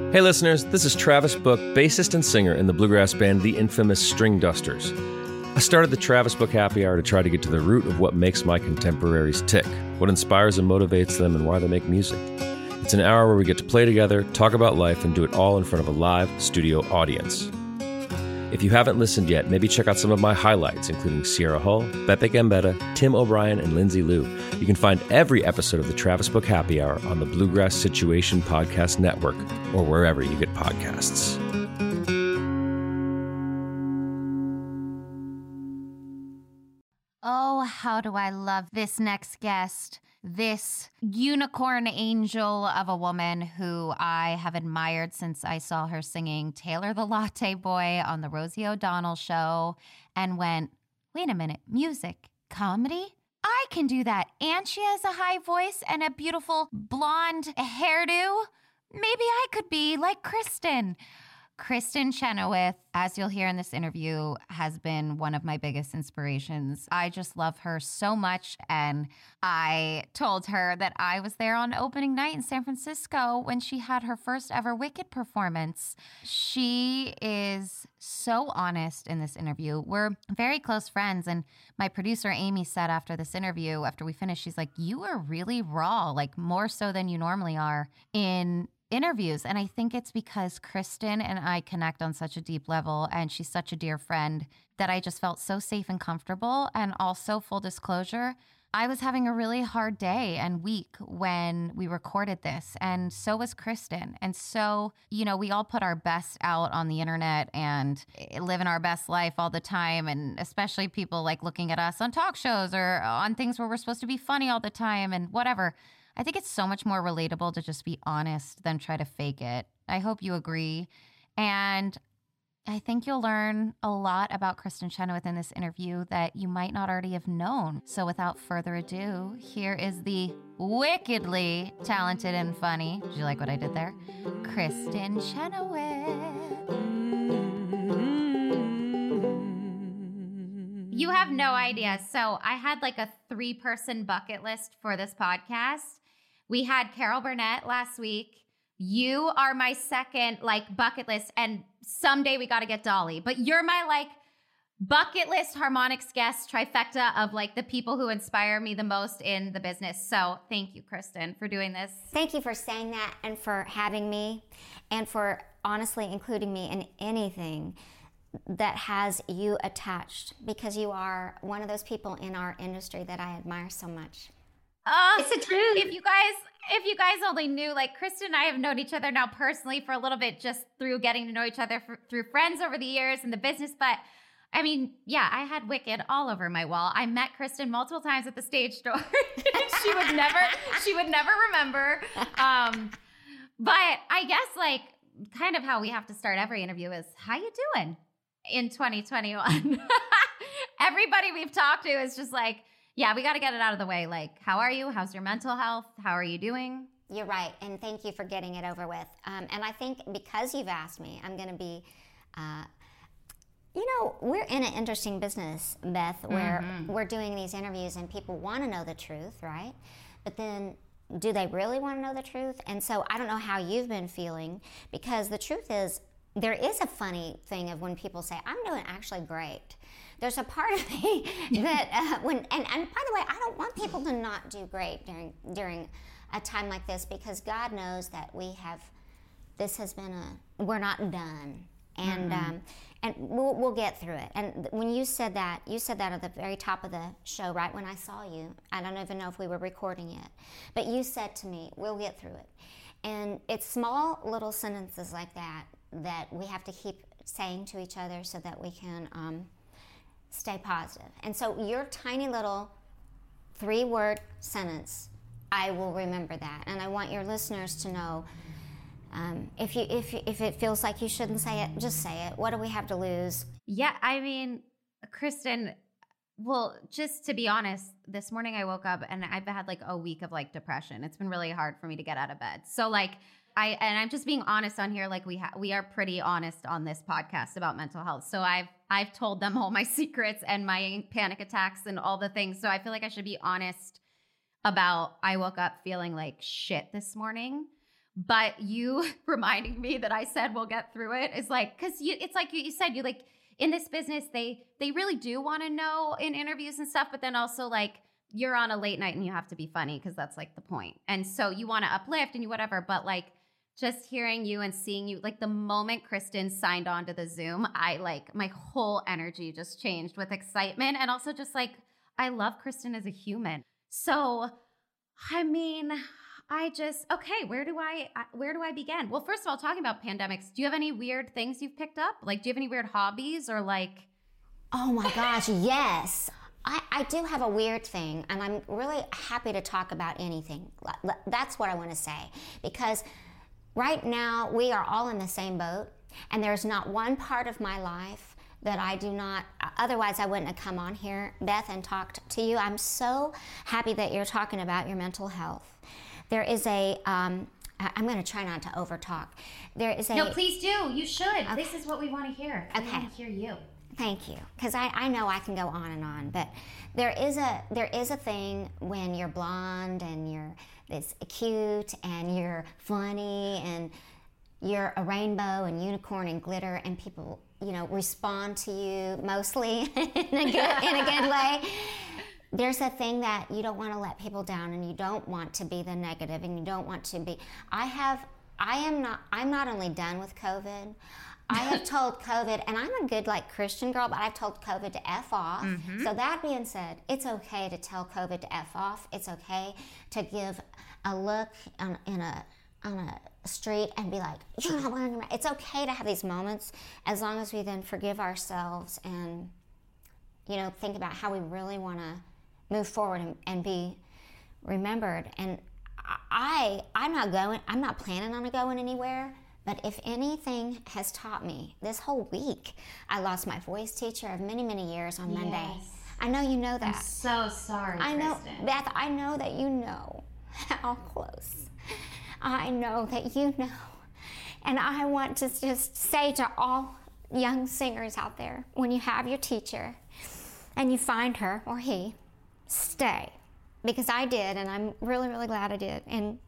Hey listeners, this is Travis Book, bassist and singer in the bluegrass band The Infamous String Dusters. I started the Travis Book Happy Hour to try to get to the root of what makes my contemporaries tick, what inspires and motivates them, and why they make music. It's an hour where we get to play together, talk about life, and do it all in front of a live studio audience. If you haven't listened yet, maybe check out some of my highlights, including Sierra Hull, Beppe Gambetta, Tim O'Brien, and Lindsay Liu. You can find every episode of the Travis Book Happy Hour on the Bluegrass Situation Podcast Network or wherever you get podcasts. Oh, how do I love this next guest. This unicorn angel of a woman who I have admired since I saw her singing Taylor the Latte Boy on the Rosie O'Donnell show and went, wait a minute, music, comedy? I can do that. And she has a high voice and a beautiful blonde hairdo. Maybe I could be like Kristin. Kristin Chenoweth, as you'll hear in this interview, has been one of my biggest inspirations. I just love her so much, and I told her that I was there on opening night in San Francisco when she had her first ever Wicked performance. She is so honest in this interview. We're very close friends, and my producer Amy said after this interview, after we finished, she's like, you are really raw, like more so than you normally are in interviews. And I think it's because Kristin and I connect on such a deep level, and she's such a dear friend that I just felt so safe and comfortable. And also, full disclosure, I was having a really hard day and week when we recorded this, and so was Kristin. And so, you know, we all put our best out on the internet and living our best life all the time, and especially people like looking at us on talk shows or on things where we're supposed to be funny all the time and whatever. I think it's so much more relatable to just be honest than try to fake it. I hope you agree. And I think you'll learn a lot about Kristin Chenoweth in this interview that you might not already have known. So without further ado, here is the wickedly talented and funny, did you like what I did there? Kristin Chenoweth. You have no idea. So I had like a 3-person bucket list for this podcast. We had Carol Burnett last week. You are my second like bucket list, and someday we got to get Dolly. But you're my like bucket list harmonics guest trifecta of like the people who inspire me the most in the business. So thank you, Kristin, for doing this. Thank you for saying that and for having me and for honestly including me in anything that has you attached, because you are one of those people in our industry that I admire so much. It's the truth. If you guys only knew, like Kristin and I have known each other now personally for a little bit, just through getting to know each other through friends over the years in the business. But I mean, yeah, I had Wicked all over my wall. I met Kristin multiple times at the stage door. she would never remember. But I guess like kind of how we have to start every interview is, how you doing in 2021? Everybody we've talked to is just like, yeah, we got to get it out of the way. Like, how are you? How's your mental health? How are you doing? You're right, and thank you for getting it over with. And I think because you've asked me, I'm going to be, we're in an interesting business, Beth, where we're doing these interviews and people want to know the truth, right? But then do they really want to know the truth? And so I don't know how you've been feeling, because the truth is, there is a funny thing of when people say, I'm doing actually great. There's a part of me that and by the way, I don't want people to not do great during a time like this, because God knows that we're not done, and we'll get through it. And when you said that at the very top of the show, right when I saw you. I don't even know if we were recording yet, but you said to me, we'll get through it. And it's small little sentences like that we have to keep saying to each other so that we can stay positive. And so your tiny little 3-word sentence, I will remember that. And I want your listeners to know, if it feels like you shouldn't say it, just say it. What do we have to lose? Yeah, I mean, Kristin, well, just to be honest, this morning I woke up and I've had like a week of like depression. It's been really hard for me to get out of bed. So like I'm just being honest on here. Like we are pretty honest on this podcast about mental health. So I've told them all my secrets and my panic attacks and all the things. So I feel like I should be honest about, I woke up feeling like shit this morning. But you reminding me that I said we'll get through it is like, because it's like you said, you like in this business, they really do want to know in interviews and stuff, but then also like you're on a late night and you have to be funny because that's like the point. And so you want to uplift and you whatever, but like just hearing you and seeing you, like the moment Kristen signed on to the Zoom, I like my whole energy just changed with excitement. And also just like, I love Kristen as a human. So, I mean, okay, where do I begin? Well, first of all, talking about pandemics, do you have any weird things you've picked up? Like, do you have any weird hobbies or like? Oh my gosh, yes. I do have a weird thing, and I'm really happy to talk about anything. That's what I want to say, because right now we are all in the same boat, and there's not one part of my life that I do not, otherwise I wouldn't have come on here, Beth, and talked to you. I'm so happy that you're talking about your mental health. There is I'm going to try not to overtalk. There is No, please do. You should. Okay. This is what we want to hear. Okay. We want to hear you. Thank you, because I know I can go on and on, but there is a thing when you're blonde and you're this cute and you're funny and you're a rainbow and unicorn and glitter, and people, you know, respond to you mostly in a good way. There's a thing that you don't want to let people down, and you don't want to be the negative, and you don't want to be. I'm not only done with COVID. I have told COVID, and I'm a good like Christian girl, but I've told COVID to F off. Mm-hmm. So that being said, it's okay to tell COVID to F off. It's okay to give a look on a street and be like, you're not wearing your mask. It's okay to have these moments, as long as we then forgive ourselves and, you know, think about how we really want to move forward and be remembered. And I'm not planning on going anywhere. But if anything has taught me this whole week, I lost my voice teacher of many, many years on Monday. Yes. I know you know that. I'm so sorry, I know, Kristen. Beth, I know that you know how close. I know that you know. And I want to just say to all young singers out there, when you have your teacher and you find her or he, stay. Because I did, and I'm really, really glad I did. And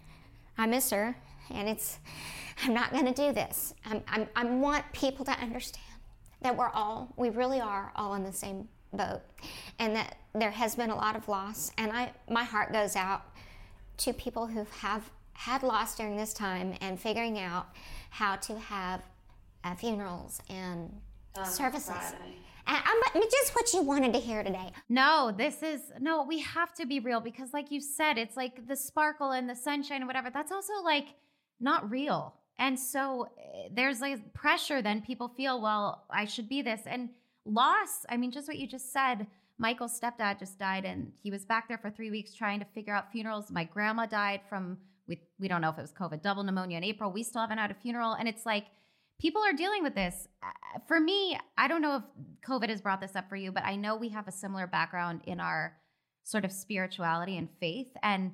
I miss her, and I'm not going to do this. I want people to understand that we really are all in the same boat, and that there has been a lot of loss. And my heart goes out to people who have had loss during this time and figuring out how to have funerals and services. Friday. And just what you wanted to hear today. No, we have to be real, because like you said, it's like the sparkle and the sunshine and whatever. That's also like not real. And so there's like pressure then people feel, well, I should be this. And loss, I mean, just what you just said, Michael's stepdad just died, and he was back there for 3 weeks trying to figure out funerals. My grandma died from, we don't know if it was COVID, double pneumonia in April. We still haven't had a funeral. And it's like, people are dealing with this. For me, I don't know if COVID has brought this up for you, but I know we have a similar background in our sort of spirituality and faith. And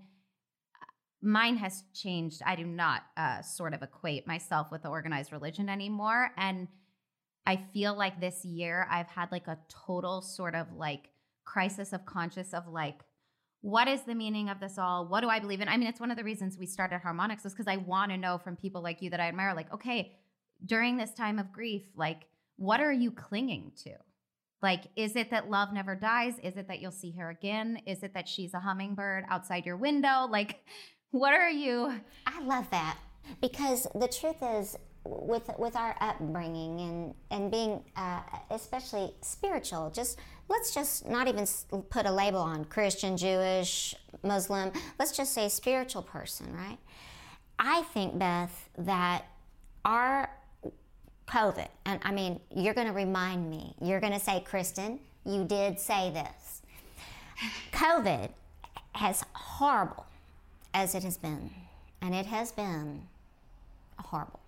mine has changed. I do not sort of equate myself with the organized religion anymore. And I feel like this year I've had like a total sort of like crisis of conscience of like, what is the meaning of this all? What do I believe in? I mean, it's one of the reasons we started Harmonics, was because I want to know from people like you that I admire, like, okay, during this time of grief, like, what are you clinging to? Like, is it that love never dies? Is it that you'll see her again? Is it that she's a hummingbird outside your window? Like, what are you? I love that, because the truth is, with our upbringing and being especially spiritual, let's just not even put a label on Christian, Jewish, Muslim. Let's just say spiritual person, right? I think, Beth, that our COVID, and I mean, you're going to remind me, you're going to say, Kristen, you did say this. COVID, as horrible as it has been, and it has been horrible.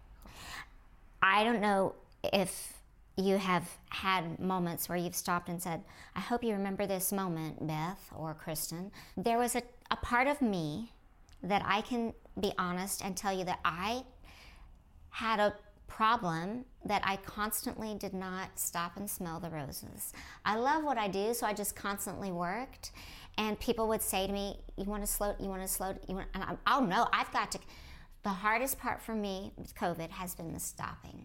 I don't know if you have had moments where you've stopped and said, I hope you remember this moment, Beth or Kristen. There was a part of me that I can be honest and tell you that I had a problem that I constantly did not stop and smell the roses. I love what I do, so I just constantly worked. And people would say to me, you want to slow, and oh no, I've got to The hardest part for me with COVID has been the stopping.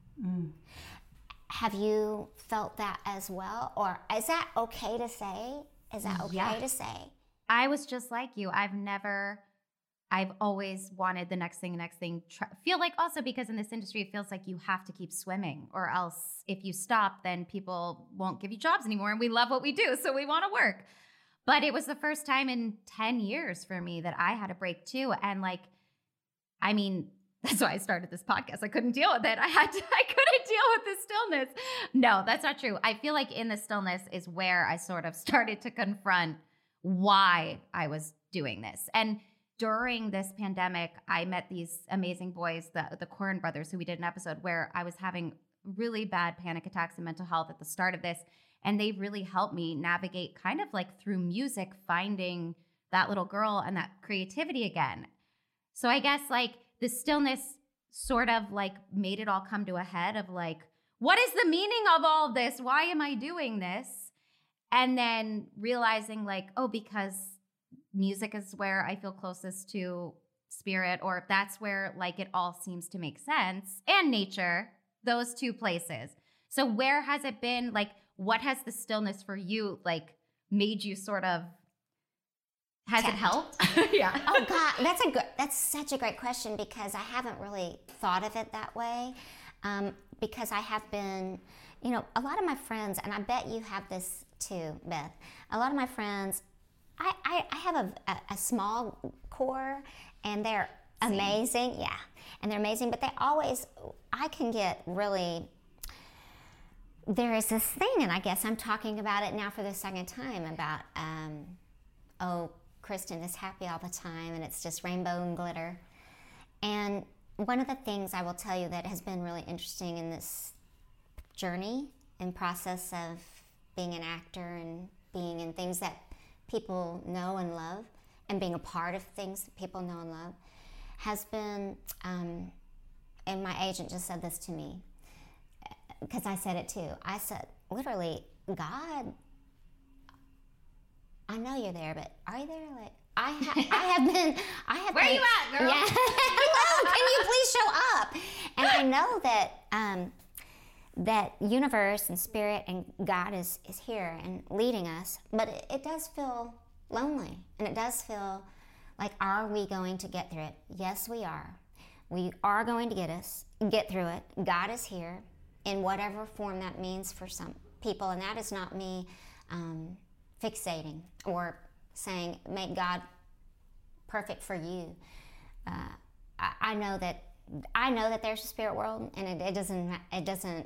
Have you felt that as well? Or is that okay to say? Is that okay to say? I was just like you. I've always wanted the next thing. Feel like also because in this industry, it feels like you have to keep swimming, or else if you stop, then people won't give you jobs anymore. And we love what we do, so we want to work. But it was the first time in 10 years for me that I had a break too. And like, I mean, that's why I started this podcast. I couldn't deal with it. I couldn't deal with the stillness. No, that's not true. I feel like in the stillness is where I sort of started to confront why I was doing this. And during this pandemic, I met these amazing boys, the Corin brothers, who we did an episode where I was having really bad panic attacks and mental health at the start of this. And they really helped me navigate kind of like through music, finding that little girl and that creativity again. So I guess like the stillness sort of like made it all come to a head of like, what is the meaning of all of this? Why am I doing this? And then realizing like, oh, because music is where I feel closest to spirit, or that's where like it all seems to make sense, and nature, those two places. So where has it been? Like, what has the stillness for you like made you sort of, has it helped? Yeah. Oh God, that's such a great question, because I haven't really thought of it that way. Because I have been, you know, a lot of my friends, and I bet you have this too, Beth, a lot of my friends, I have a small core, and they're amazing. Yeah. And they're amazing, but I can get really, there is this thing, and I guess I'm talking about it now for the second time about, Kristen is happy all the time, and it's just rainbow and glitter. And one of the things I will tell you that has been really interesting in this journey and process of being an actor and being in things that people know and love, and being a part of things that people know and love, has been, and my agent just said this to me, because I said it too. I said, literally, God, I know you're there, but are you there? Like, I have been. Where are you at, girl? Yeah. Hello, can you please show up? And I know that that universe and spirit and God is here and leading us, but it does feel lonely, and it does feel like, are we going to get through it? Yes, we are. We are going to get through it. God is here in whatever form that means for some people, and that is not me fixating or saying make God perfect for you. I know that there's a spirit world, and it doesn't.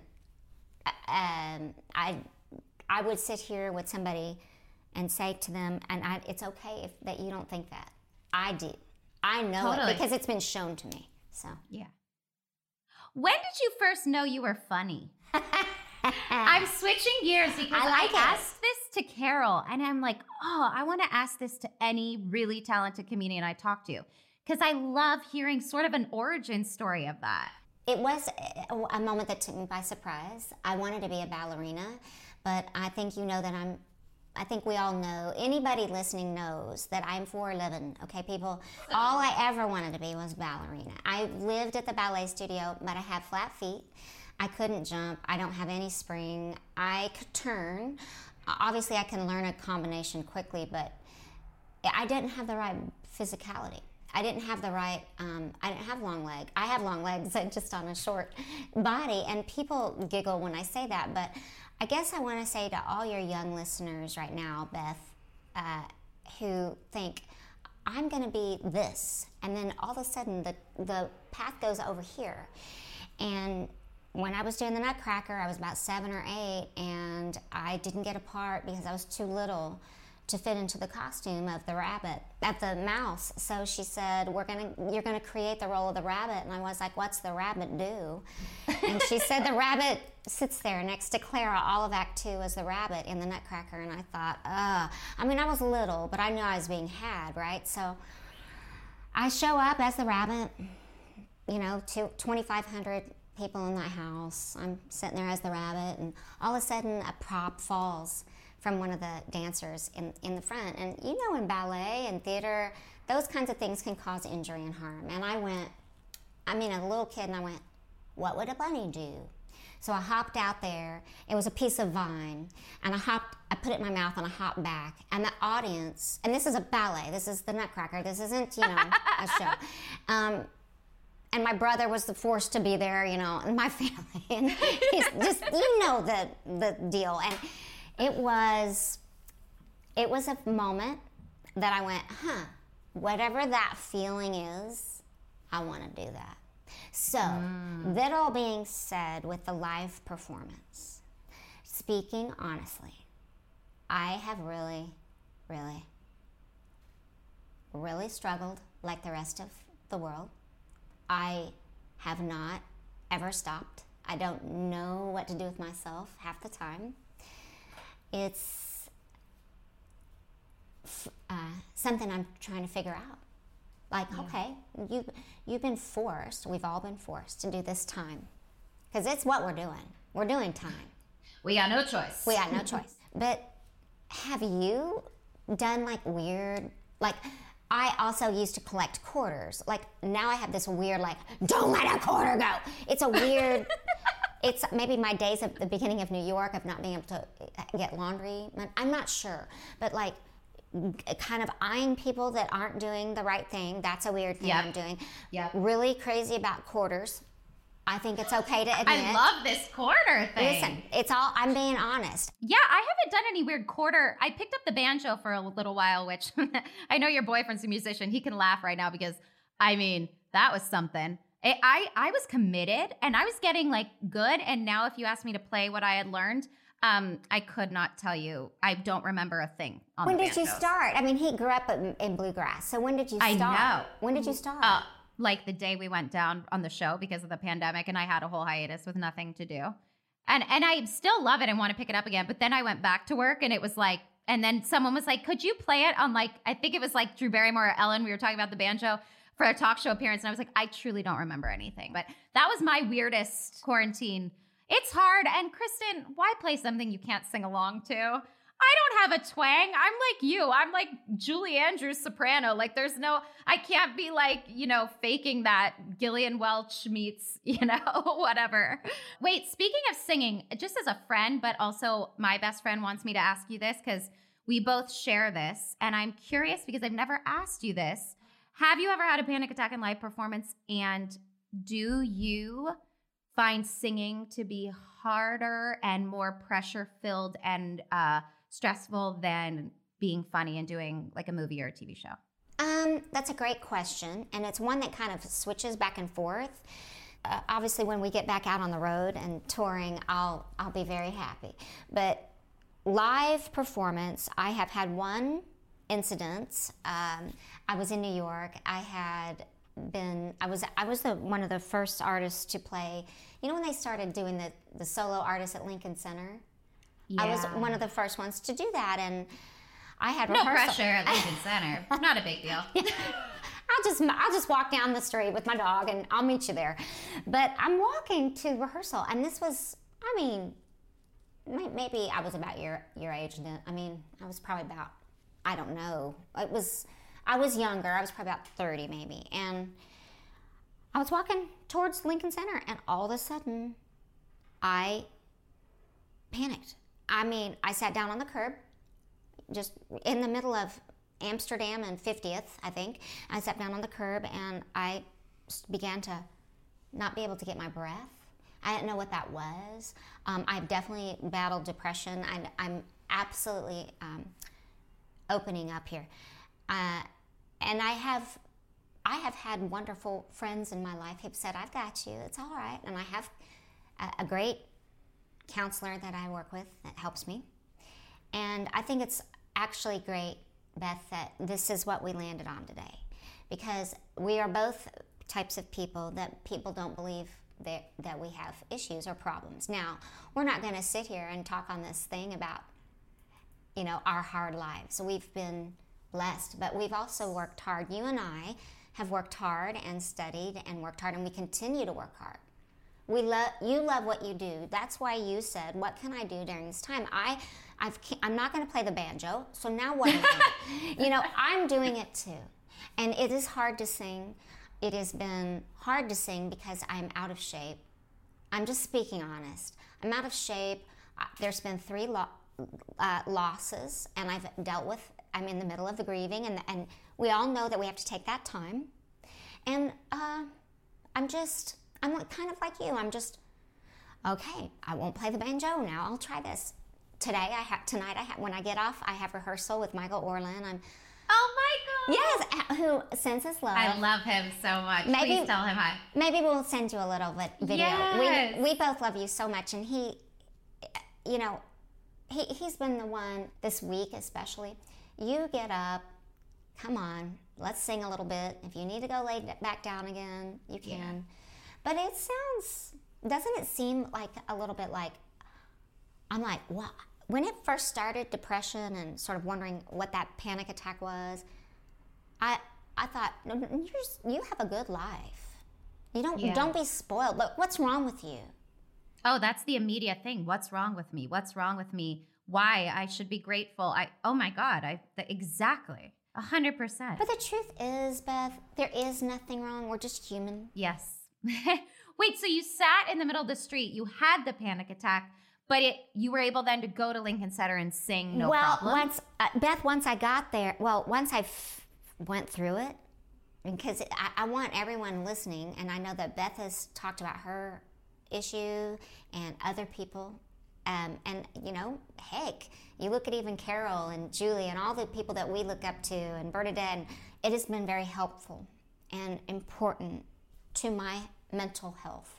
I would sit here with somebody and say to them, and it's okay that you don't think that. I do. I know it because it's been shown to me. So yeah. When did you first know you were funny? I'm switching gears because I asked this to Carol, and I'm like, oh, I want to ask this to any really talented comedian I talk to, because I love hearing sort of an origin story of that. It was a moment that took me by surprise. I wanted to be a ballerina, but I think you know that I think we all know, anybody listening knows that I'm 4'11", okay, people? All I ever wanted to be was ballerina. I lived at the ballet studio, but I had flat feet. I couldn't jump. I don't have any spring. I could turn. Obviously, I can learn a combination quickly, but I didn't have the right physicality. I didn't have the right, I didn't have long legs. I have long legs just on a short body, and people giggle when I say that, but I guess I want to say to all your young listeners right now, Beth, who think, I'm going to be this, and then all of a sudden the path goes over here. And when I was doing the Nutcracker, I was about 7 or 8, and I didn't get a part because I was too little to fit into the costume of the mouse. So she said, you're gonna create the role of the rabbit. And I was like, what's the rabbit do? And she said, the rabbit sits there next to Clara. All of Act 2 as the rabbit in the Nutcracker. And I thought, I mean, I was little, but I knew I was being had, right? So I show up as the rabbit, 2,500 people in that house. I'm sitting there as the rabbit, and all of a sudden a prop falls from one of the dancers in the front. And in ballet and theater, those kinds of things can cause injury and harm. And I went, a little kid, and I went, what would a bunny do? So I hopped out there. It was a piece of vine, and I put it in my mouth, and I hopped back. And the audience, and this is a ballet, this is the Nutcracker, this isn't, a show. And my brother was forced to be there, and my family, and he's just, the deal. And it was a moment that I went, whatever that feeling is, I want to do that. So, that all being said, with the live performance, speaking honestly, I have really, really, really struggled like the rest of the world. I have not ever stopped. I don't know what to do with myself half the time. It's something I'm trying to figure out. Like, okay, you've been forced, we've all been forced to do this time. Because it's what we're doing. We're doing time. We got no choice. We got no choice. But have you done weird, I also used to collect quarters. Now I have this weird, don't let a quarter go. It's a weird, it's maybe my days at the beginning of New York of not being able to get laundry. I'm not sure. But kind of eyeing people that aren't doing the right thing. That's a weird thing I'm doing. Yep. Really crazy about quarters. I think it's okay to admit. I love this quarter thing. Listen, I'm being honest. Yeah, I haven't done any weird quarter. I picked up the banjo for a little while, which I know your boyfriend's a musician. He can laugh right now because, that was something. I was committed and I was getting good. And now if you ask me to play what I had learned, I could not tell you. I don't remember a thing on When the did you banjos. start? He grew up in bluegrass. So when did you start? I know. When did you start? The day we went down on the show because of the pandemic, and I had a whole hiatus with nothing to do. And I still love it and want to pick it up again. But then I went back to work, and it was and then someone was like, could you play it on I think it was Drew Barrymore or Ellen. We were talking about the banjo for a talk show appearance. And I was like, I truly don't remember anything. But that was my weirdest quarantine. It's hard. And Kristen, why play something you can't sing along to? I don't have a twang. I'm like you. I'm like Julie Andrews soprano. There's no, I can't be faking that Gillian Welch meets, whatever. Wait, speaking of singing, just as a friend, but also my best friend wants me to ask you this because we both share this. And I'm curious because I've never asked you this. Have you ever had a panic attack in live performance? And do you find singing to be harder and more pressure-filled and stressful than being funny and doing a movie or a TV show? That's a great question, and it's one that kind of switches back and forth. Obviously, when we get back out on the road and touring, I'll be very happy. But live performance, I have had one incident. I was in New York. I was one of the first artists to play. When they started doing the solo artists at Lincoln Center? Yeah. I was one of the first ones to do that, and I had no rehearsal. pressure at Lincoln Center. Not a big deal. I'll just walk down the street with my dog, and I'll meet you there. But I'm walking to rehearsal, and this was, maybe I was about your age then. I was probably about, I don't know. I was younger. I was probably about 30 maybe, and I was walking towards Lincoln Center, and all of a sudden, I panicked. I sat down on the curb, just in the middle of Amsterdam and 50th, I think. I sat down on the curb, and I began to not be able to get my breath. I didn't know what that was. I've definitely battled depression. I'm absolutely opening up here. And I have had wonderful friends in my life who've said, I've got you, it's all right. And I have a great counselor that I work with that helps me. And I think it's actually great, Beth, that this is what we landed on today. Because we are both types of people that people don't believe that we have issues or problems. Now, we're not going to sit here and talk on this thing about, our hard lives. We've been blessed, but we've also worked hard. You and I have worked hard and studied and worked hard, and we continue to work hard. You love what you do. That's why you said, what can I do during this time? I'm not going to play the banjo, so now what am I doing? I'm doing it too. And it is hard to sing. It has been hard to sing because I'm out of shape. I'm just speaking honest. I'm out of shape. There's been 3 losses, and I'm in the middle of the grieving, and we all know that we have to take that time. And I'm like, kind of like you. I'm just, okay, I won't play the banjo now. I'll try this. When I get off, I have rehearsal with Michael Orland. Oh, Michael! Yes, who sends his love. I love him so much. Please tell him hi. Maybe we'll send you a little video. Yes. We both love you so much, and he, you know, he's been the one this week especially. You get up, come on, let's sing a little bit. If you need to go lay back down again, you can. Yeah. But doesn't it seem like a little bit like, I'm like, what? When it first started, depression and sort of wondering what that panic attack was, I thought, no, you have a good life. Don't be spoiled. Look, what's wrong with you? Oh, that's the immediate thing. What's wrong with me? What's wrong with me? Why? I should be grateful. Oh my God. Exactly. 100%. But the truth is, Beth, there is nothing wrong. We're just human. Yes. Wait, so you sat in the middle of the street. You had the panic attack. But you were able then to go to Lincoln Center and sing problem? Once I got there, once I went through it, because I want everyone listening, and I know that Beth has talked about her issue and other people, and, you know, heck, you look at even Carol and Julie and all the people that we look up to, and Bernadette, and it has been very helpful and important to my mental health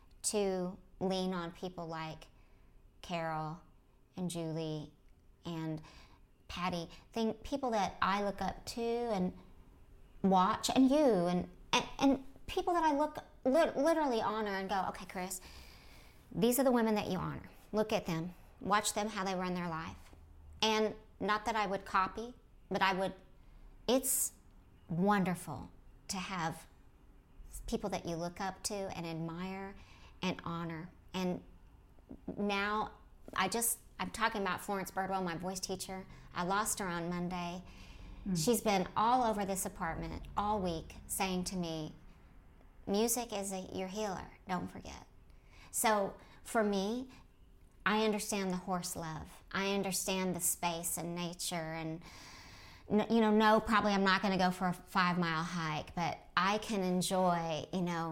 to lean on people like Carol and Julie and Patty, people that I look up to and watch, and you, and people that I literally honor and go, okay, Chris, these are the women that you honor. Look at them. Watch them, how they run their life. And not that I would copy, but it's wonderful to have people that you look up to and admire and honor. And now I'm talking about Florence Birdwell, my voice teacher. I lost her on Monday. She's been all over this apartment all week saying to me, music is your healer, don't forget. So for me, I understand the horse love. I understand the space and nature, and no, probably I'm not going to go for a 5-mile hike, but I can enjoy,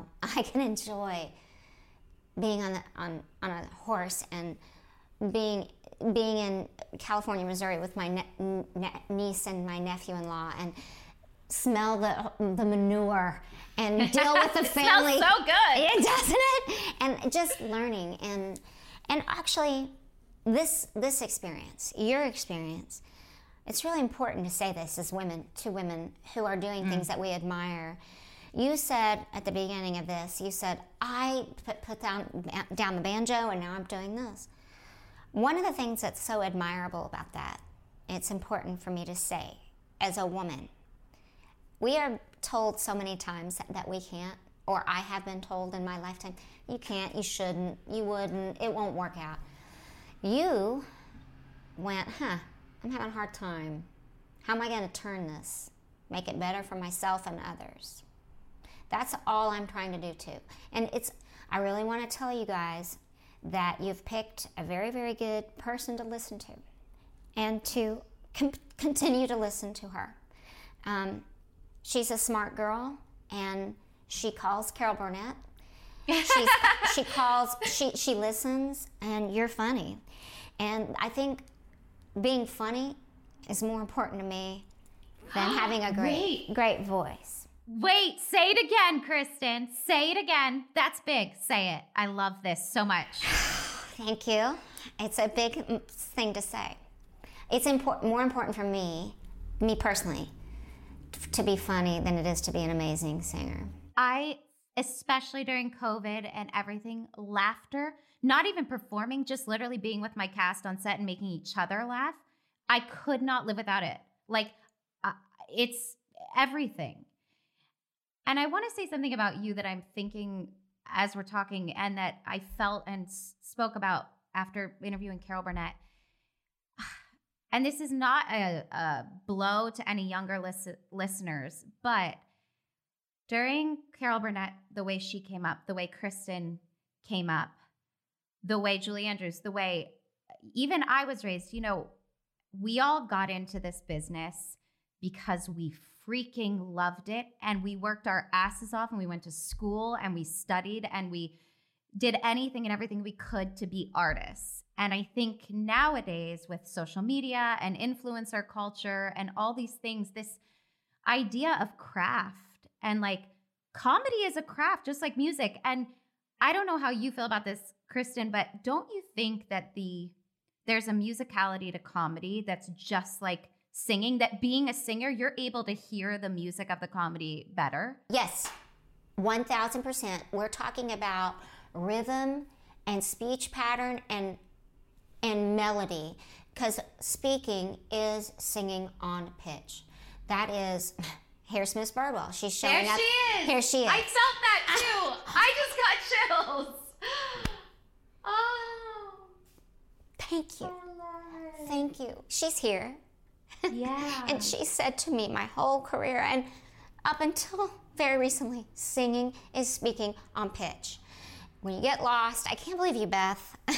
being on a horse and being in California, Missouri with my niece and my nephew-in-law, and smell the manure and deal with the family. It smells so good. It doesn't it? And just learning and actually this experience, your experience, it's really important to say this as women, to women who are doing things that we admire. You said at the beginning of this, I put down the banjo and now I'm doing this. One of the things that's so admirable about that, it's important for me to say as a woman, we are told so many times that we can't, or I have been told in my lifetime, you can't, you shouldn't, you wouldn't, it won't work out. You went, I'm having a hard time. How am I going to turn this? Make it better for myself and others. That's all I'm trying to do too. And I really want to tell you guys that you've picked a very, very good person to listen to and to continue to listen to her. She's a smart girl, and she calls Carol Burnett. She listens, and you're funny. And I think being funny is more important to me than having a great voice. Wait, say it again, Kristen. Say it again. That's big. Say it. I love this so much. Thank you. It's a big thing to say. It's more important for me personally, to be funny than it is to be an amazing singer. Especially during COVID and everything, laughter, not even performing, just literally being with my cast on set and making each other laugh, I could not live without it. It's everything. And I want to say something about you that I'm thinking as we're talking, and that I felt and spoke about after interviewing Carol Burnett. and this is not a blow to any younger listeners, but during Carol Burnett, the way she came up, the way Kristen came up, the way Julie Andrews, the way even I was raised, we all got into this business because we freaking loved it, and we worked our asses off, and we went to school, and we studied, and we did anything and everything we could to be artists. And I think nowadays with social media and influencer culture and all these things, this idea of craft and like comedy is a craft, just like music. And I don't know how you feel about this, Kristen, but don't you think that there's a musicality to comedy that's just like singing, that being a singer, you're able to hear the music of the comedy better? Yes, 1000%. We're talking about rhythm and speech pattern and melody, because speaking is singing on pitch. That is, here's Miss Birdwell. She's showing up. There she is. Here she is. I felt that too. I just got chills. Oh. Thank you. Thank you. She's here. Yeah. And she said to me my whole career, and up until very recently, singing is speaking on pitch. When you get lost, I can't believe you, Beth. I'm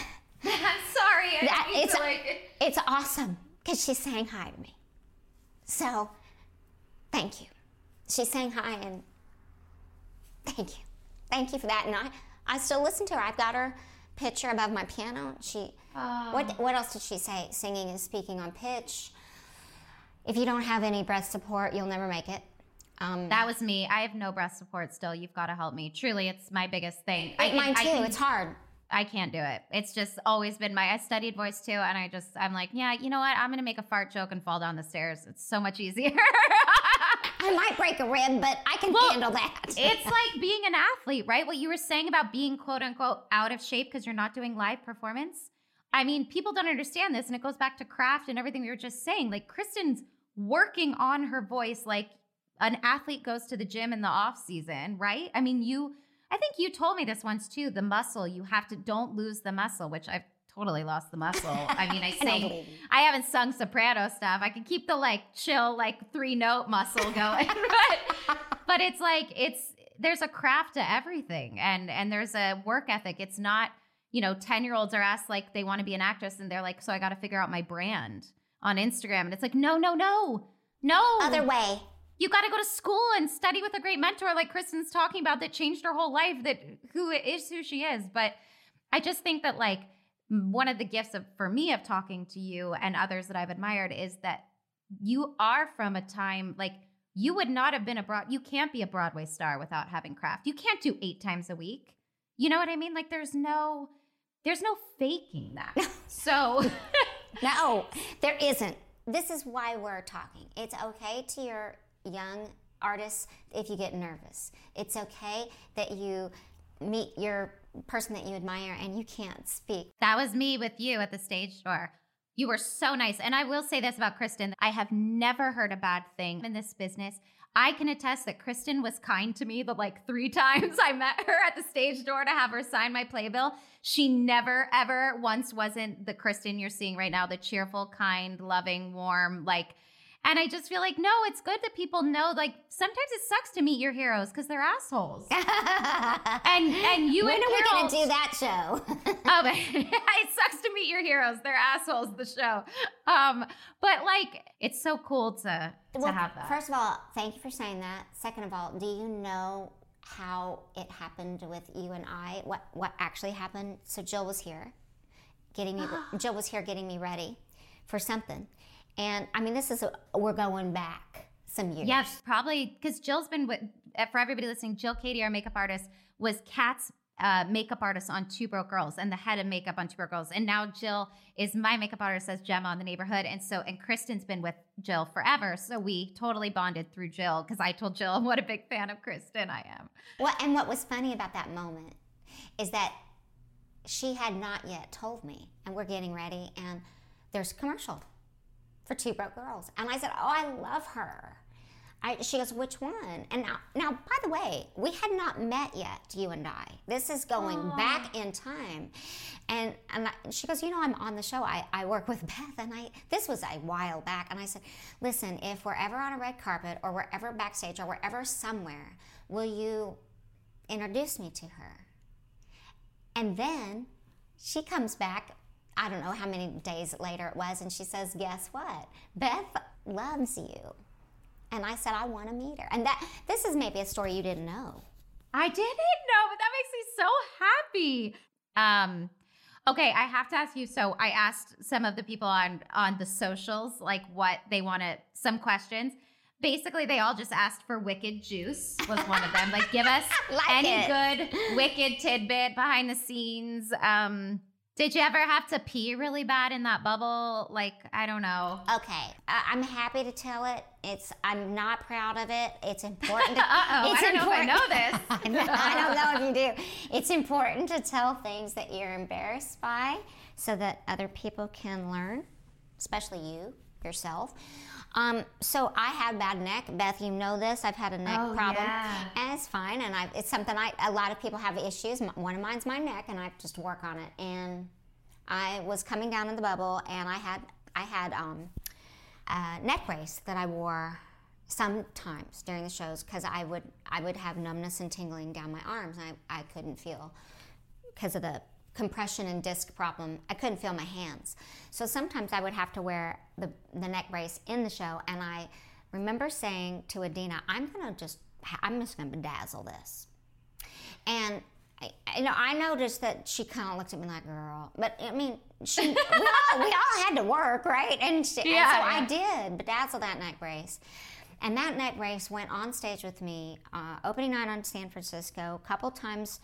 sorry. It's awesome because she's saying hi to me. So, thank you. She's saying hi, and thank you. Thank you for that. And I still listen to her. I've got her picture above my piano. What else did she say? Singing is speaking on pitch. If you don't have any breath support, you'll never make it. That was me. I have no breath support still. You've got to help me. Truly, it's my biggest thing. Mine too. It's hard. I can't do it. It's just always been I studied voice too, and I'm like, yeah, you know what? I'm going to make a fart joke and fall down the stairs. It's so much easier. I might break a rib, but I can handle that. It's like being an athlete, right? What you were saying about being quote unquote out of shape because you're not doing live performance. I mean, people don't understand this, and it goes back to craft and everything we were just saying. Like, Kristen's working on her voice like an athlete goes to the gym in the off season, right? I mean, I think you told me this once too, the muscle, don't lose the muscle, which I've totally lost the muscle. I mean, I haven't sung soprano stuff. I can keep the like chill, like 3-note muscle going, but it's like, there's a craft to everything, and there's a work ethic. It's not, 10-year-olds are asked like they want to be an actress, and they're like, so I got to figure out my brand on Instagram. And it's like, no. Other way. You got to go to school and study with a great mentor like Kristen's talking about that changed her whole life, who she is. But I just think that like one of the gifts for me of talking to you and others that I've admired is that you are from a time like you would not have been you can't be a Broadway star without having craft. You can't do 8 times a week. You know what I mean? Like there's no faking that. So no, there isn't. This is why we're talking. It's okay to your young artists if you get nervous. It's okay that you meet your person that you admire and you can't speak. That was me with you at the stage door. You were so nice. And I will say this about Kristen. I have never heard a bad thing in this business. I can attest that Kristen was kind to me the like 3 times I met her at the stage door to have her sign my playbill. She never, ever once wasn't the Kristen you're seeing right now, the cheerful, kind, loving, warm, like. And I just feel like, no, it's good that people know, like, sometimes it sucks to meet your heroes because they're assholes. and you when and are we Carol, going to do that show? but it sucks to meet your heroes. They're assholes, the show. But, like, it's so cool to have that. First of all, thank you for saying that. Second of all, do you know how it happened with you and I? What actually happened? So Jill was here getting me ready for something. And I mean, we're going back some years. Yes, probably because Jill's been for everybody listening, Jill Katie, our makeup artist, was Kat's makeup artist on Two Broke Girls and the head of makeup on Two Broke Girls. And now Jill is my makeup artist as Gemma on The Neighborhood. And Kristen's been with Jill forever. So we totally bonded through Jill because I told Jill what a big fan of Kristen I am. Well, and what was funny about that moment is that she had not yet told me, and we're getting ready, and there's a commercial for Two Broke Girls. And I said, oh, I love her. She goes, which one? And now, by the way, we had not met yet, you and I. This is going back in time. And she goes, I'm on the show. I work with Beth. And this was a while back. And I said, listen, if we're ever on a red carpet or we're ever backstage or we're ever somewhere, will you introduce me to her? And then she comes back, I don't know how many days later it was, and she says, guess what? Beth loves you. And I said, I want to meet her. And this is maybe a story you didn't know. I didn't know, but that makes me so happy. Okay, I have to ask you. So I asked some of the people on the socials, like what they wanted, some questions. Basically, they all just asked for Wicked juice was one of them. Like, give us good Wicked tidbit behind the scenes. Did you ever have to pee really bad in that bubble? Like, I don't know. Okay, I'm happy to tell it. I'm not proud of it. It's important. I don't know if I know this. I don't know if you do. It's important to tell things that you're embarrassed by so that other people can learn, especially yourself. So I had bad neck. Beth, you know this. I've had a neck problem. Yeah. And it's fine. And it's something a lot of people have issues. One of mine's my neck, and I just work on it. And I was coming down in the bubble, and I had a neck brace that I wore sometimes during the shows because I would have numbness and tingling down my arms. And I couldn't feel because of the compression and disc problem. I couldn't feel my hands. So sometimes I would have to wear the neck brace in the show, and I remember saying to Adina, I'm just gonna bedazzle this. And I noticed that she kind of looked at me like, girl, but I mean, we all had to work, right? And so I did bedazzle that neck brace. And that neck brace went on stage with me, opening night on San Francisco, a couple times.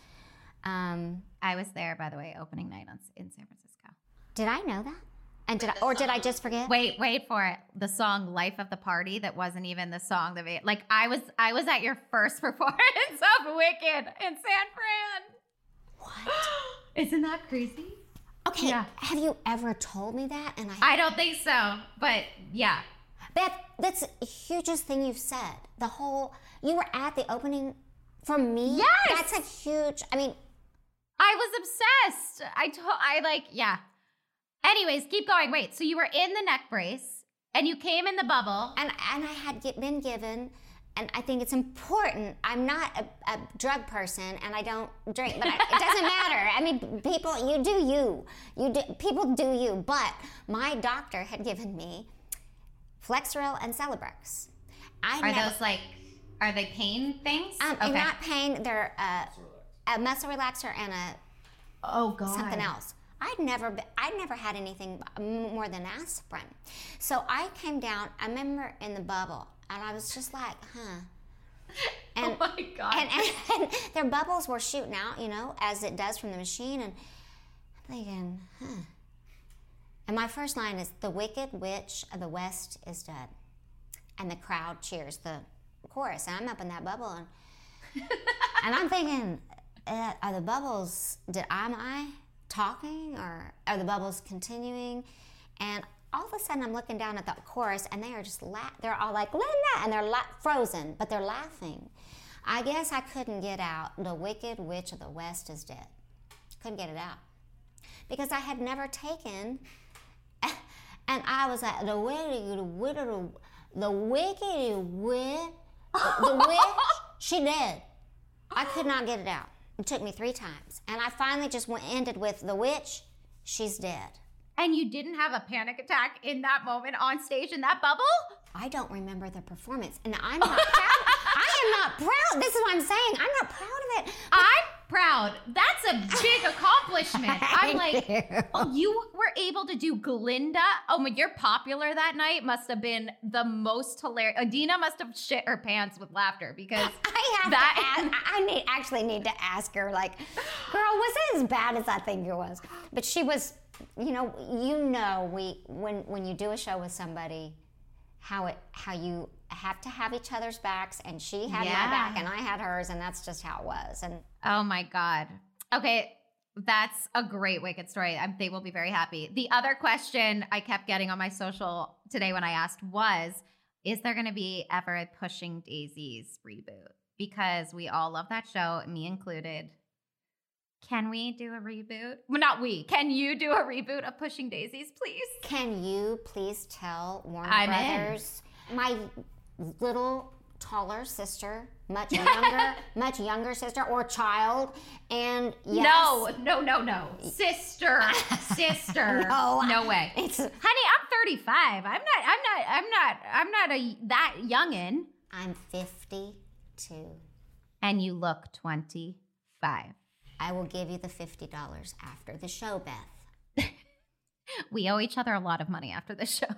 I was there, by the way, opening night in San Francisco. Did I know that? And did I just forget? Wait for it. The song "Life of the Party" that wasn't even the song that made. Like I was at your first performance of Wicked in San Fran. What? Isn't that crazy? Okay. Yeah. Have you ever told me that? And I don't think so, but yeah. Beth, that's the hugest thing you've said. You were at the opening for me. Yes. That's a huge. I mean. I was obsessed. Yeah. Anyways, keep going. Wait, so you were in the neck brace and you came in the bubble. And I had been given, and I think it's important. I'm not a drug person and I don't drink, but it doesn't matter. I mean, people, you do you. People do you. But my doctor had given me Flexeril and Celebrex. Are they pain things? Okay. Not pain. They're a muscle relaxer and something else. I'd never had anything more than aspirin. So I came down, I remember in the bubble, and I was just like, And, oh my God. And their bubbles were shooting out, as it does from the machine. And I'm thinking, And my first line is, the Wicked Witch of the West is dead. And the crowd cheers the chorus. And I'm up in that bubble. And I'm thinking, are the bubbles, am I talking, or are the bubbles continuing? And all of a sudden I'm looking down at the chorus, and they are just they're all like, Linda, and they're frozen, but they're laughing. I guess I couldn't get out, the Wicked Witch of the West is dead. Couldn't get it out. Because I had never taken, and I was like, the witch, she dead. I could not get it out. It took me 3 times. And I finally just ended with, the witch, she's dead. And you didn't have a panic attack in that moment on stage in that bubble? I don't remember the performance. And I'm not proud. I am not proud. This is what I'm saying. I'm not proud of it. I'm proud. That's a big accomplishment. I'm like, oh, you were able to do Glinda? Oh, when you're popular that night must have been the most hilarious. Adina must have shit her pants with laughter because I actually need to ask her, like, girl, was it as bad as I think it was? But she was, when you do a show with somebody, how you have to have each other's backs, and she had my back and I had hers, and that's just how it was. And oh my God. Okay, that's a great Wicked story. They will be very happy. The other question I kept getting on my social today when I asked was, is there going to be ever a Pushing Daisies reboot? Because we all love that show, me included. Can we do a reboot? Well, not we. Can you do a reboot of Pushing Daisies, please? Can you please tell Warner I'm Brothers, my little taller sister, much younger sister or child, and yes. No. Sister. No way. Honey, I'm 35. I'm not that youngin'. I'm 52. And you look 25. I will give you the $50 after the show, Beth. We owe each other a lot of money after the show.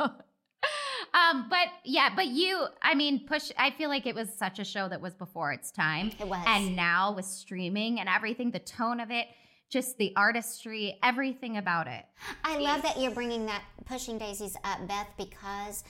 But you, I mean, I feel like it was such a show that was before its time. It was. And now with streaming and everything, the tone of it, just the artistry, everything about it. I love that you're bringing that Pushing Daisies up, Beth, because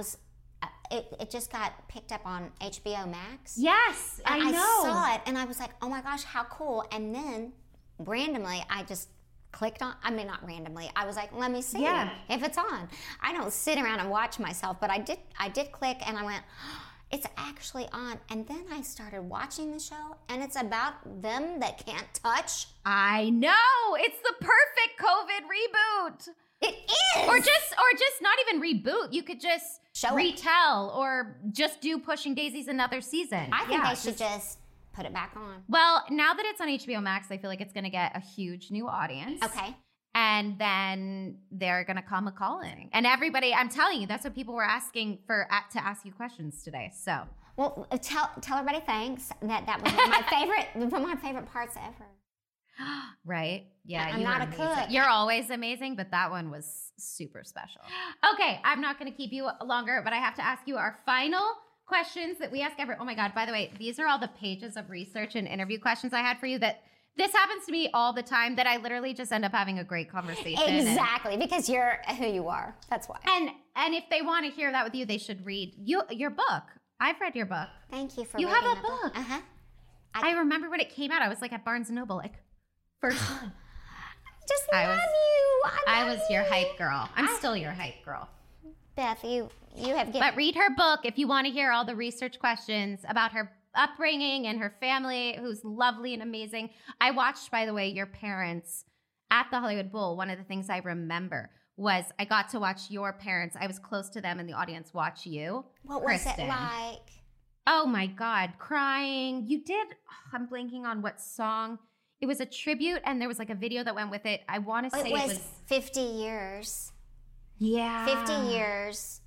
it just got picked up on HBO Max. Yes, and I know. I saw it and I was like, oh my gosh, how cool. And then randomly, I just clicked on, not randomly. I was like, let me see if it's on. I don't sit around and watch myself, but I did click and I went, oh, it's actually on. And then I started watching the show and it's about them that can't touch. I know. It's the perfect COVID reboot. It is. Or just not even reboot. You could just retell or just do Pushing Daisies another season. I think they should just put it back on. Well, now that it's on HBO Max, I feel like it's going to get a huge new audience. Okay. And then they're going to come a-calling. And everybody, I'm telling you, that's what people were asking to ask you questions today. So. Well, tell everybody thanks. That was one of my favorite parts ever. Right? Yeah, I'm not a cook. You're always amazing, but that one was super special. Okay, I'm not going to keep you longer, but I have to ask you our final questions that we ask oh my God, by the way, these are all the pages of research and interview questions I had for you that this happens to me all the time, that I literally just end up having a great conversation. Exactly, because you're who you are. That's why. And if they want to hear that with you, they should read your book. I've read your book. Thank you for reading reading You have a book. Uh-huh. I remember when it came out, I was like at Barnes & Noble, like, first one. I love you. I was your hype girl. I'm still your hype girl. Beth, you have given. But read her book if you want to hear all the research questions about her upbringing and her family, who's lovely and amazing. I watched, by the way, your parents at the Hollywood Bowl. One of the things I remember was I got to watch your parents. I was close to them in the audience watch you. What was it like? Oh my God, crying. You did, I'm blanking on what song. It was a tribute, and there was like a video that went with it. I want to say it was 50 years. Yeah. 50 years.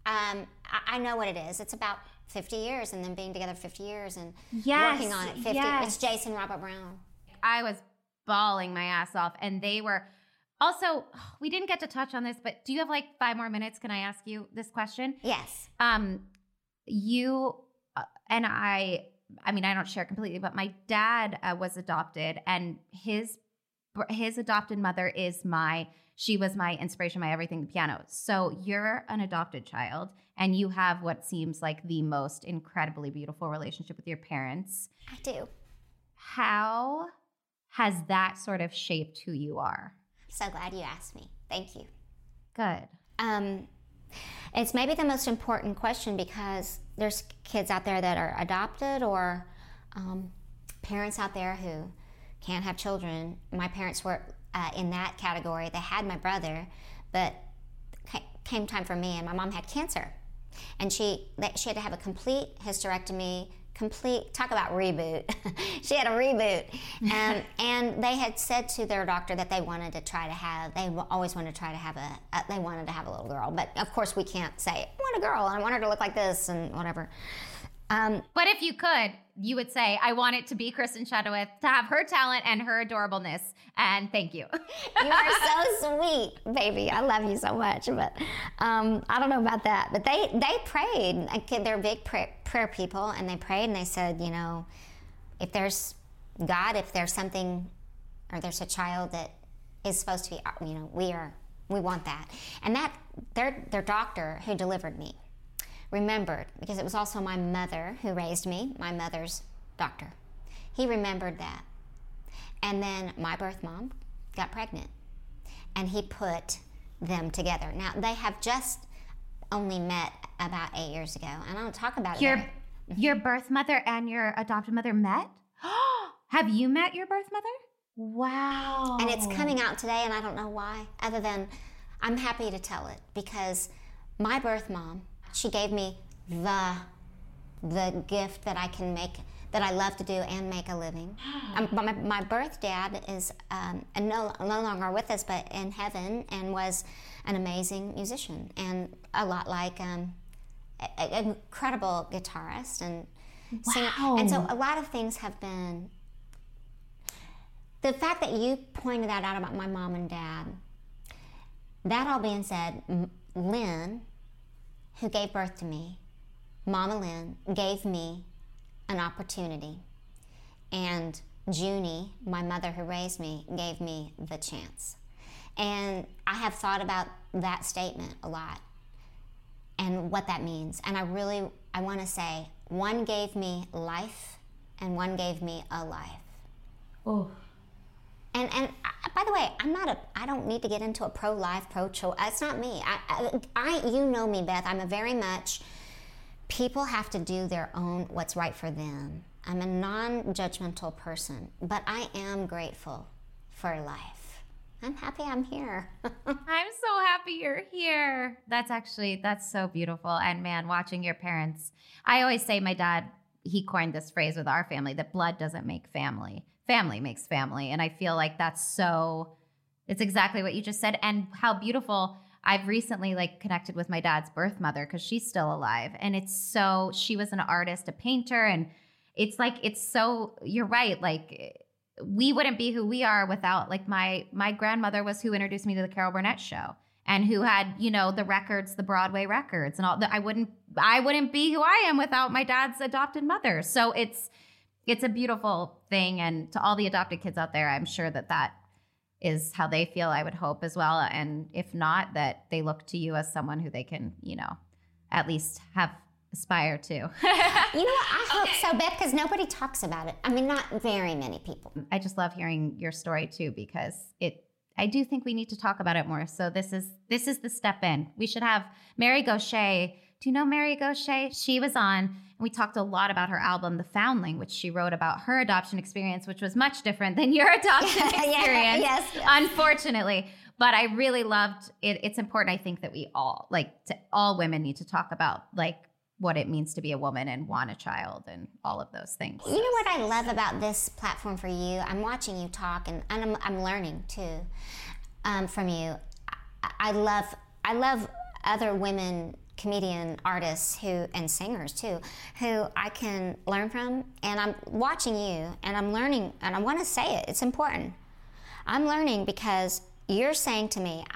I know what it is. It's about 50 years and then being together 50 years and working on it 50. Yes. It's Jason Robert Brown. I was bawling my ass off, and they were also, we didn't get to touch on this, but do you have like 5 more minutes? Can I ask you this question? Yes. You and I don't share completely, but my dad was adopted, and his adopted mother she was my inspiration, my everything, the piano. So you're an adopted child, and you have what seems like the most incredibly beautiful relationship with your parents. I do. How has that sort of shaped who you are? So glad you asked me. Thank you. Good. It's maybe the most important question because there's kids out there that are adopted or parents out there who can't have children. My parents were in that category. They had my brother, but came time for me, and my mom had cancer. And she had to have a complete hysterectomy, talk about reboot. She had a reboot. And they had said to their doctor that they wanted to try to have, they always wanted to try to have they wanted to have a little girl. But of course we can't say, I want a girl, and I want her to look like this and whatever. But if you could, you would say, I want it to be Kristin Chenoweth, to have her talent and her adorableness, and thank you. You are so sweet, baby. I love you so much. But I don't know about that. But they prayed. They're big prayer people, and they prayed, and they said, if there's God, if there's something, or there's a child that is supposed to be, we want that. And that their doctor who delivered me remembered, because it was also my mother who raised me, my mother's doctor. He remembered that. And then my birth mom got pregnant, and he put them together. Now, they have just, only met about 8 years ago, and I don't talk about Your it. your birth mother and your adopted mother met? Have you met your birth mother? Wow. And it's coming out today, and I don't know why, other than I'm happy to tell it, because my birth mom, she gave me the gift that I can make, that I love to do and make a living. My birth dad is no longer with us, but in heaven, and was an amazing musician, and a lot like an incredible guitarist and singer. And so a lot of things have been, the fact that you pointed that out about my mom and dad, that all being said, Lynn, who gave birth to me, Mama Lynn, gave me an opportunity. And Junie, my mother who raised me, gave me the chance. And I have thought about that statement a lot and what that means. And I want to say, one gave me life and one gave me a life. Oh. And by the way, I don't need to get into a pro-life, pro-choice. That's not me. You know me, Beth. I'm a very much, people have to do their own, what's right for them. I'm a non-judgmental person, but I am grateful for life. I'm happy I'm here. I'm so happy you're here. That's so beautiful. And man, watching your parents, I always say my dad, he coined this phrase with our family, that blood doesn't make family. Family makes family. And I feel like it's exactly what you just said. And how beautiful. I've recently connected with my dad's birth mother because she's still alive. And she was an artist, a painter. And you're right. We wouldn't be who we are without, my grandmother was who introduced me to the Carol Burnett show, and who had, the records, the Broadway records and all that. I wouldn't be who I am without my dad's adopted mother. So it's a beautiful thing. And to all the adopted kids out there, I'm sure that is how they feel, I would hope as well. And if not, that they look to you as someone who they can, at least aspire to. You know what? I hope so, Beth, because nobody talks about it. I mean, not very many people. I just love hearing your story too, because I do think we need to talk about it more. So this is the step in. We should have Mary Gauthier. Do you know Mary Gauthier? She was on, and we talked a lot about her album, The Foundling, which she wrote about her adoption experience, which was much different than your adoption experience, yes. Unfortunately. But I really loved it. It's important, I think, that we all, all women need to talk about, what it means to be a woman and want a child and all of those things. You know what I love about this platform for you? I'm watching you talk, and I'm learning too from you. I love other women, comedian artists and singers too, who I can learn from. And I'm watching you, and I'm learning, and I want to say it. It's important. I'm learning because you're saying to me,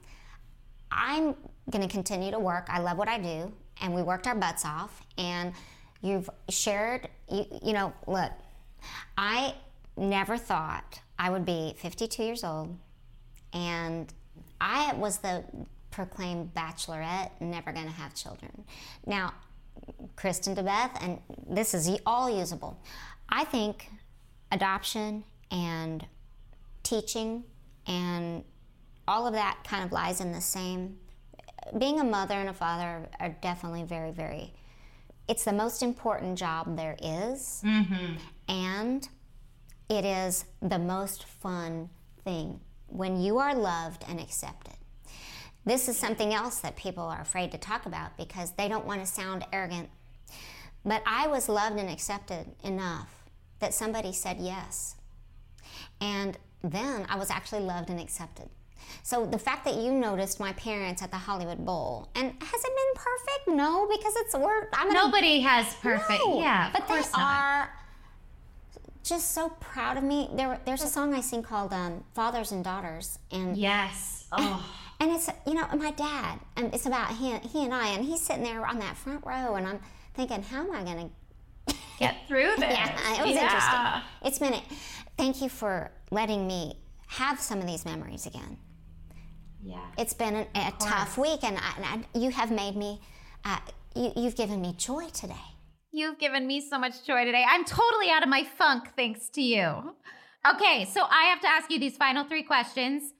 I'm going to continue to work. I love what I do. And we worked our butts off, and you've shared, look, I never thought I would be 52 years old, and I was the proclaimed bachelorette, never going to have children. Now, Kristen DeBeth, and this is all usable. I think adoption and teaching and all of that kind of lies in the same. Being a mother and a father are definitely very, very, it's the most important job there is. Mm-hmm. And it is the most fun thing when you are loved and accepted. This is something else that people are afraid to talk about because they don't want to sound arrogant. But I was loved and accepted enough that somebody said yes. And then I was actually loved and accepted. So the fact that you noticed my parents at the Hollywood Bowl, and has it been perfect? No, because nobody has perfect. No, yeah, but they are just so proud of me. There's a song I sing called "Fathers and Daughters," and yes, oh, and it's my dad, and it's about he and I, and he's sitting there on that front row, and I'm thinking, how am I going to get through this? Yeah, it was interesting. It's been. Thank you for letting me have some of these memories again. Yeah, it's been a tough week, and you have made me. You've given me joy today. You've given me so much joy today. I'm totally out of my funk thanks to you. Okay, so I have to ask you these final 3 questions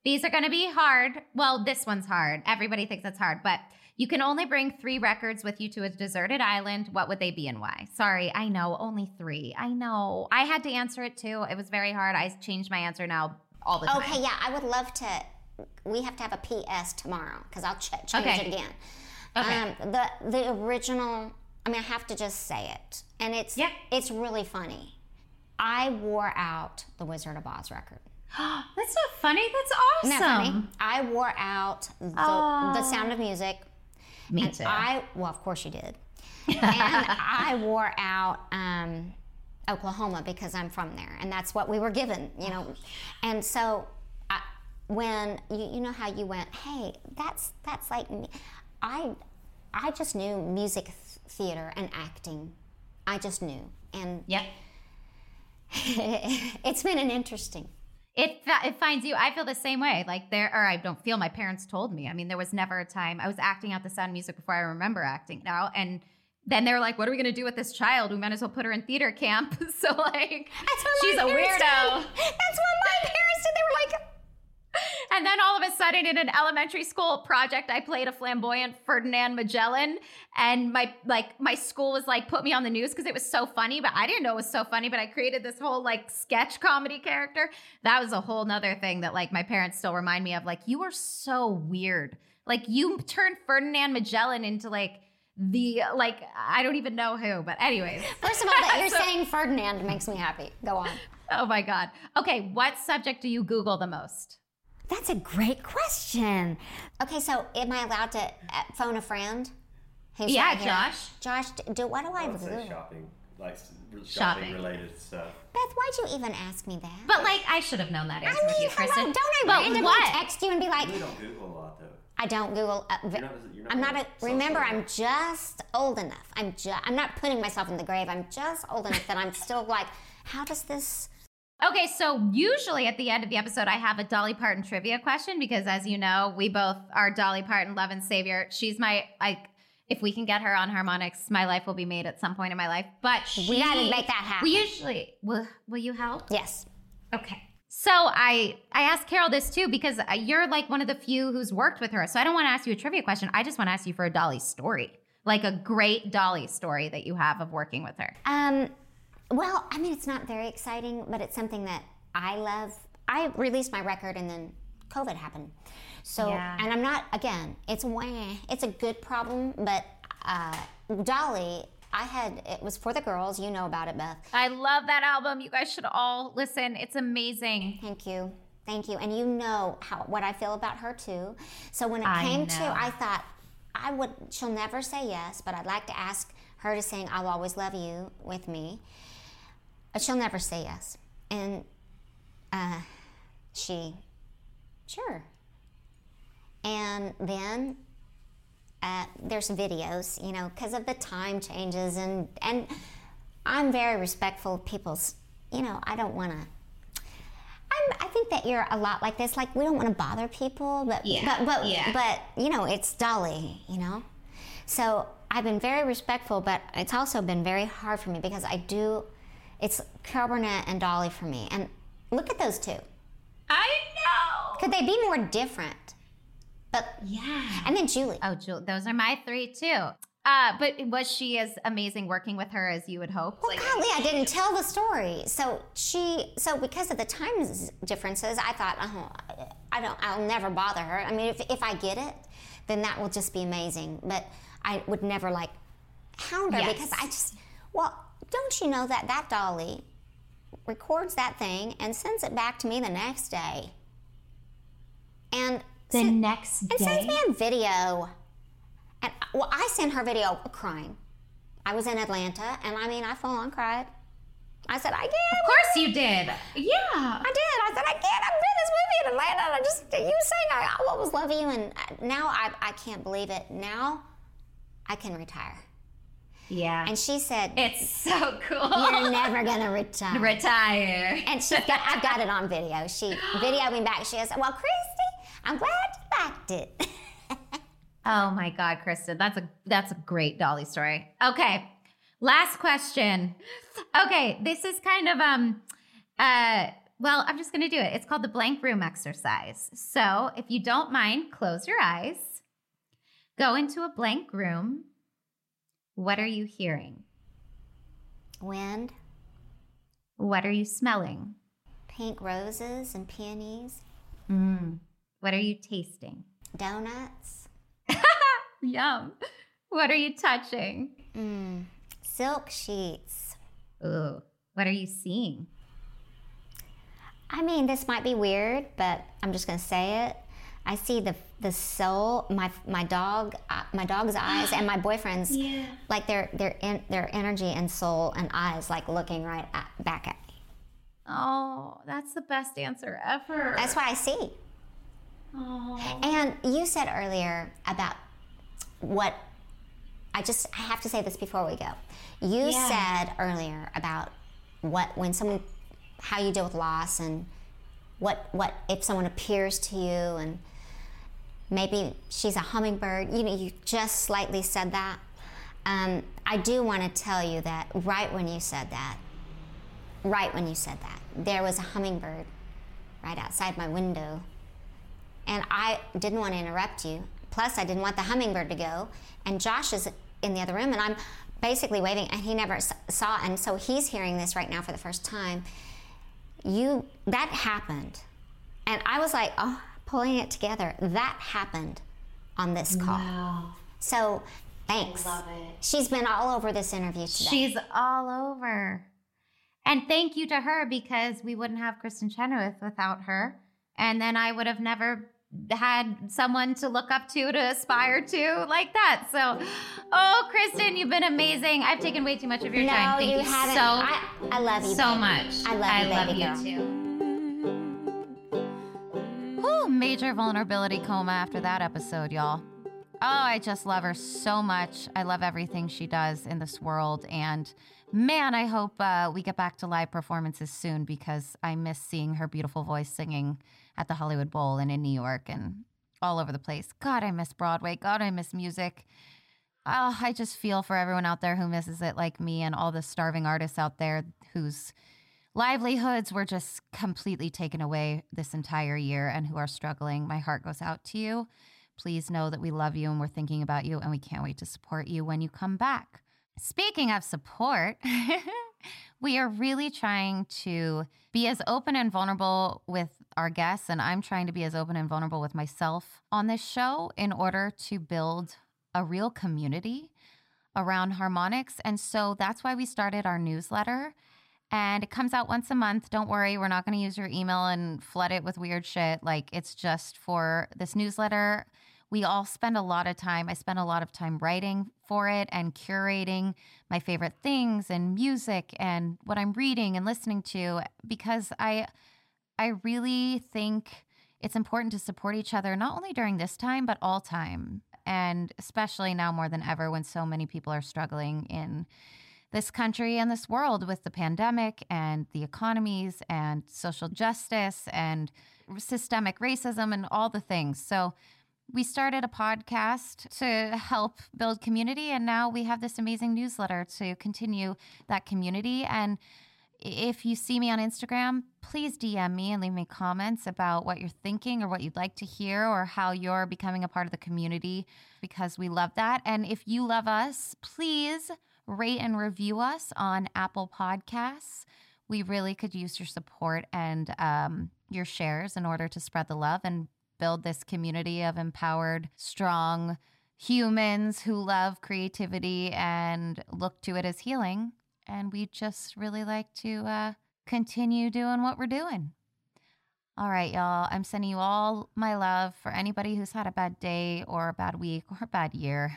These are going to be hard. Well, this one's hard. Everybody thinks it's hard, but you can only bring 3 records with you to a deserted island. What would they be and why? Sorry, I know, only 3. I know. I had to answer it too. It was very hard. I changed my answer now all the time. Okay, yeah, I would love to. We have to have a PS tomorrow because I'll change it again. Okay. The original, I mean, I have to just say it. And it's really funny. I wore out the Wizard of Oz record. That's not funny. That's awesome. Isn't that funny? I wore out the Sound of Music. Me too. Well, of course you did. And I wore out Oklahoma because I'm from there, and that's what we were given, you know. And so when you know how you went, hey, that's like me. I just knew music theater and acting. I just knew, and it's been an interesting. It finds you. I feel the same way. Like I don't feel. My parents told me. I mean, there was never a time I was acting out the Sound of Music before I remember acting now. And then they were like, "What are we going to do with this child? We might as well put her in theater camp." So like, she's a weirdo. That's what my parents did. They were like. And then all of a sudden, in an elementary school project, I played a flamboyant Ferdinand Magellan, and my school was like, put me on the news because it was so funny. But I didn't know it was so funny. But I created this whole like sketch comedy character. That was a whole nother thing that like my parents still remind me of. Like, you are so weird. Like, you turned Ferdinand Magellan into like I don't even know who. But anyways, first of all, that you're saying Ferdinand makes me happy. Go on. Oh my God. Okay, what subject do you Google the most? That's a great question. Okay, so am I allowed to phone a friend? Yeah, Josh. Josh, what do I do? Shopping, like shopping related stuff. Beth, why'd you even ask me that? But like, I should have known that answer with you, Kristen. Don't I randomly text you and be like? You don't Google a lot, though. I don't Google. Remember, I'm just old enough. I'm not putting myself in the grave. I'm just old enough that I'm still like, how does this? Okay, so usually at the end of the episode, I have a Dolly Parton trivia question because, as you know, we both are Dolly Parton love and savior. She's if we can get her on harmonics, my life will be made at some point in my life. But we got to make that happen. We usually will you help? Yes. Okay. So I asked Carol this too because you're like one of the few who's worked with her. So I don't want to ask you a trivia question. I just want to ask you for a Dolly story, like a great Dolly story that you have of working with her. Well, I mean, it's not very exciting, but it's something that I love. I released my record and then COVID happened. So, and I'm not, again, it's a good problem, but Dolly, it was for the girls. You know about it, Beth. I love that album. You guys should all listen. It's amazing. Thank you. And you know what I feel about her too. So when it came to, I thought, she'll never say yes, but I'd like to ask her to sing I'll Always Love You with me. She'll never say yes. And sure. And then there's videos, you know, because of the time changes. And I'm very respectful of people's, you know, I don't want to. I think that you're a lot like this. Like, we don't want to bother people, but you know, it's Dolly, you know. So I've been very respectful, but it's also been very hard for me because it's Carol Burnett and Dolly for me. And look at those two. I know. Could they be more different? But yeah. And then Julie. Oh, Julie. Those are my 3 too. But was she as amazing working with her as you would hope? Well, golly, I didn't tell the story. So because of the time differences, I thought, I'll never bother her. I mean, if I get it, then that will just be amazing. But I would never like hound her because don't you know that Dolly records that thing and sends it back to me the next day. And next day? And sends me a video. And I sent her video crying. I was in Atlanta, and I full on cried. I said, I can't. Of course you did. Yeah. I did. I said, I can't. I'm in this movie in Atlanta. And you saying I'll always love you. And now I can't believe it. Now I can retire. Yeah. And she said, it's so cool. You're never going to retire. Retire. And I've got it on video. She videoed me back. She goes, well, Christy, I'm glad you liked it. Oh my God, Kristen. That's a great Dolly story. Okay. Last question. Okay. This is kind of, Well, I'm just going to do it. It's called the blank room exercise. So if you don't mind, close your eyes. Go into a blank room. What are you hearing? Wind. What are you smelling? Pink roses and peonies. What are you tasting? Donuts. Yum. What are you touching? Silk sheets. Ooh. What are you seeing? I mean, this might be weird, but I'm just going to say it. I see the soul, my dog's eyes, and my boyfriend's, like their energy and soul and eyes, like looking back at me. Oh, that's the best answer ever. That's what I see. Oh. And you said earlier about what I have to say this before we go. You said earlier about how you deal with loss, and what if someone appears to you and maybe she's a hummingbird. You just slightly said that. I do want to tell you that right when you said that, there was a hummingbird right outside my window. And I didn't want to interrupt you. Plus, I didn't want the hummingbird to go. And Josh is in the other room, and I'm basically waving, and he never saw, and so he's hearing this right now for the first time. That happened. And I was like, pulling it together. That happened on this call. Wow. So, thanks. I love it. She's been all over this interview today. She's all over. And thank you to her, because we wouldn't have Kristen Chenoweth without her. And then I would have never had someone to look up to aspire to like that. So, Kristen, you've been amazing. I've taken way too much of your time. Thank you haven't. I love you so baby. much. I love you, baby girl. Whew, major vulnerability coma after that episode, y'all. I just love her so much. I love everything she does in this world. And man, I hope we get back to live performances soon, because I miss seeing her beautiful voice singing at the Hollywood Bowl and in New York and all over the place. God, I miss Broadway. God, I miss music. I just feel for everyone out there who misses it like me, and all the starving artists out there whose livelihoods were just completely taken away this entire year and who are struggling. My heart goes out to you. Please know that we love you and we're thinking about you, and we can't wait to support you when you come back. Speaking of support, we are really trying to be as open and vulnerable with our guests, and I'm trying to be as open and vulnerable with myself on this show in order to build a real community around harmonics. And so that's why we started our newsletter, and it comes out once a month. Don't worry, we're not going to use your email and flood it with weird shit. Like, it's just for this newsletter. We all spend a lot of time. I spend a lot of time writing for it and curating my favorite things and music and what I'm reading and listening to, because I really think it's important to support each other, not only during this time, but all time. And especially now more than ever, when so many people are struggling in this country and this world with the pandemic and the economies and social justice and systemic racism and all the things. So we started a podcast to help build community, and now we have this amazing newsletter to continue that community. And if you see me on Instagram, please DM me and leave me comments about what you're thinking or what you'd like to hear or how you're becoming a part of the community, because we love that. And if you love us, please rate and review us on Apple Podcasts. We really could use your support and your shares in order to spread the love and build this community of empowered, strong humans who love creativity and look to it as healing. And we just really like to continue doing what we're doing. All right, y'all. I'm sending you all my love. For anybody who's had a bad day or a bad week or a bad year,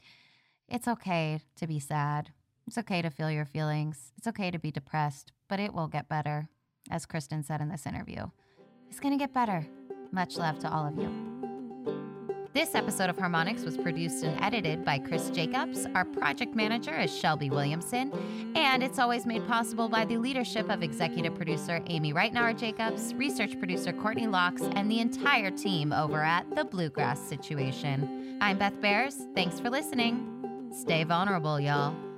it's okay to be sad. It's okay to feel your feelings. It's okay to be depressed, but it will get better. As Kristen said in this interview, it's going to get better. Much love to all of you. This episode of Harmonics was produced and edited by Chris Jacobs. Our project manager is Shelby Williamson. And it's always made possible by the leadership of executive producer Amy Reitnauer Jacobs, research producer Courtney Locks, and the entire team over at The Bluegrass Situation. I'm Beth Bears. Thanks for listening. Stay vulnerable, y'all.